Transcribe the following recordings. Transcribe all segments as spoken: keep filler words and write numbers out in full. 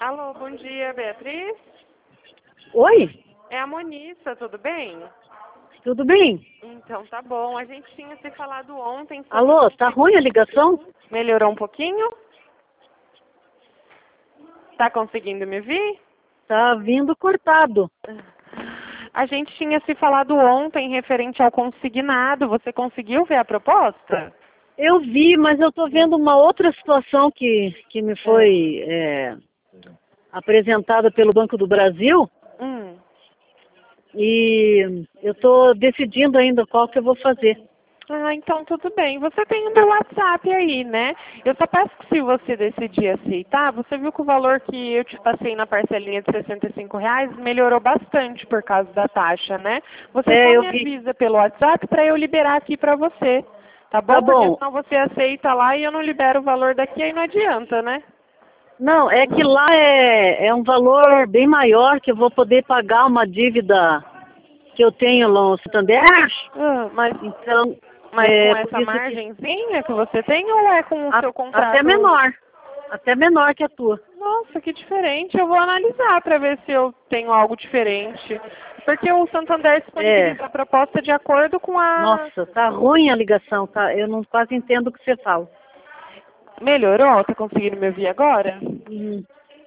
Alô, bom dia, Beatriz? Oi, É a Monissa, tudo bem? tudo bem? Então tá bom, a gente tinha se falado ontem sobre... Alô, tá ruim a ligação? Melhorou um pouquinho? Tá conseguindo me ouvir? Tá vindo cortado. A gente tinha se falado ontem referente ao consignado, você conseguiu ver a proposta? Eu vi, mas eu tô vendo uma outra situação que, que me foi é, apresentada pelo Banco do Brasil Hum. e eu tô decidindo ainda qual que eu vou fazer. Ah, então tudo bem. Você tem o meu WhatsApp aí, né? Eu só peço que se você decidir aceitar, você viu que o valor que eu te passei na parcelinha de sessenta e cinco reais melhorou bastante por causa da taxa, né? Você É, só eu me vi. avisa pelo WhatsApp para eu liberar aqui para você, tá bom? Tá Porque bom. senão você aceita lá e eu não libero o valor daqui, aí não adianta, né? Não, é que lá é, é um valor bem maior que eu vou poder pagar uma dívida que eu tenho lá no Santander. Ah, mas Então, mas é com por essa isso que margenzinha que você tem ou é com o a- seu contrato? até menor, até menor que a tua. Nossa, que diferente. Eu vou analisar para ver se eu tenho algo diferente. Porque o Santander É, disponibiliza a proposta de acordo com a... nossa, tá ruim a ligação, tá? Eu não quase entendo o que você fala. Melhorou? Tá conseguindo me ouvir agora? Hum,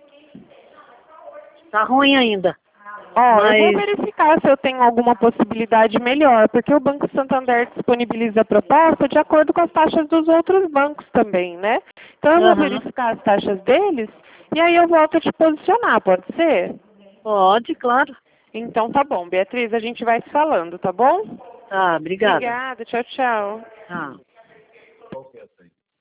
tá ruim ainda. Ó, eu vou Mas, verificar se eu tenho alguma possibilidade melhor, porque o Banco Santander disponibiliza a proposta de acordo com as taxas dos outros bancos também, né? Então eu vou aham, verificar as taxas deles e aí eu volto a te posicionar, pode ser? pode, claro. Então tá bom, Beatriz, a gente vai se falando, tá bom? Tá, obrigada. Obrigada, tchau, tchau. Tá.